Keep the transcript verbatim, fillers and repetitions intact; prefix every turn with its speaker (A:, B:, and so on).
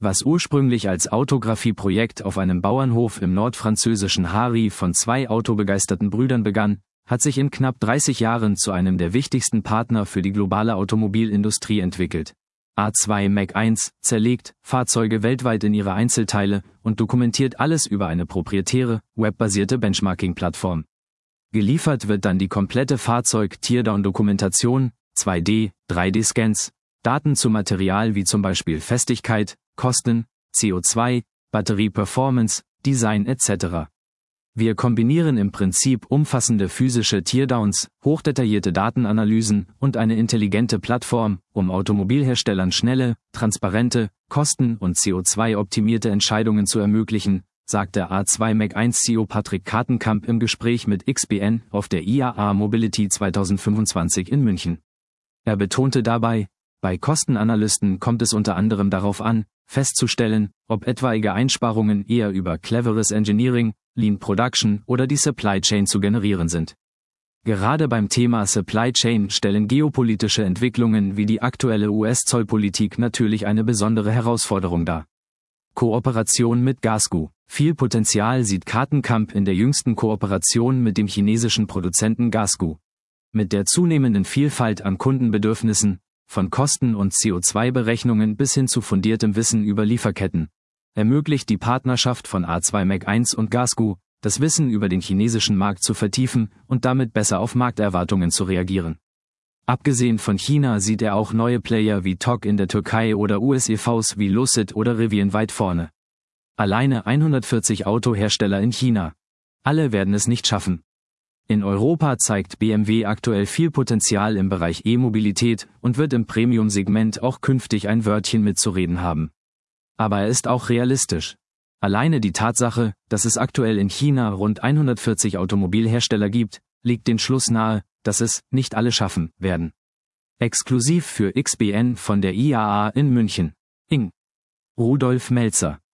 A: Was ursprünglich als Autographie-Projekt auf einem Bauernhof im nordfranzösischen Hary von zwei autobegeisterten Brüdern begann, hat sich in knapp dreißig Jahren zu einem der wichtigsten Partner für die globale Automobilindustrie entwickelt. A zwei Mac eins zerlegt Fahrzeuge weltweit in ihre Einzelteile und dokumentiert alles über eine proprietäre, webbasierte Benchmarking-Plattform. Geliefert wird dann die komplette Fahrzeug-Teardown-Dokumentation, zwei D, drei D Scans, Daten zu Material wie zum Beispiel Festigkeit, Kosten, C O zwei, Batterie-Performance, Design et cetera. Wir kombinieren im Prinzip umfassende physische Teardowns, hochdetaillierte Datenanalysen und eine intelligente Plattform, um Automobilherstellern schnelle, transparente, kosten- und C O zwei optimierte Entscheidungen zu ermöglichen, sagte A zwei Mac eins C E O Patrick Kartenkamp im Gespräch mit X B N auf der I A A Mobility zweitausendfünfundzwanzig in München. Er betonte dabei, bei Kostenanalysten kommt es unter anderem darauf an, festzustellen, ob etwaige Einsparungen eher über cleveres Engineering, Lean Production oder die Supply Chain zu generieren sind. Gerade beim Thema Supply Chain stellen geopolitische Entwicklungen wie die aktuelle U S-Zollpolitik natürlich eine besondere Herausforderung dar. Kooperation mit Gasgoo. Viel Potenzial sieht Kartenkamp in der jüngsten Kooperation mit dem chinesischen Produzenten Gasgoo. Mit der zunehmenden Vielfalt an Kundenbedürfnissen, von Kosten- und C O zwei Berechnungen bis hin zu fundiertem Wissen über Lieferketten, ermöglicht die Partnerschaft von A zwei Mac eins und Gasgoo, das Wissen über den chinesischen Markt zu vertiefen und damit besser auf Markterwartungen zu reagieren. Abgesehen von China sieht er auch neue Player wie T O G in der Türkei oder U S E Vs wie Lucid oder Rivian weit vorne. Alleine hundertvierzig Autohersteller in China. Alle werden es nicht schaffen. In Europa zeigt B M W aktuell viel Potenzial im Bereich E-Mobilität und wird im Premium-Segment auch künftig ein Wörtchen mitzureden haben. Aber er ist auch realistisch. Alleine die Tatsache, dass es aktuell in China rund hundertvierzig Automobilhersteller gibt, legt den Schluss nahe, dass es nicht alle schaffen werden. Exklusiv für X B N von der I A A in München. Ing. Rudolf Melzer.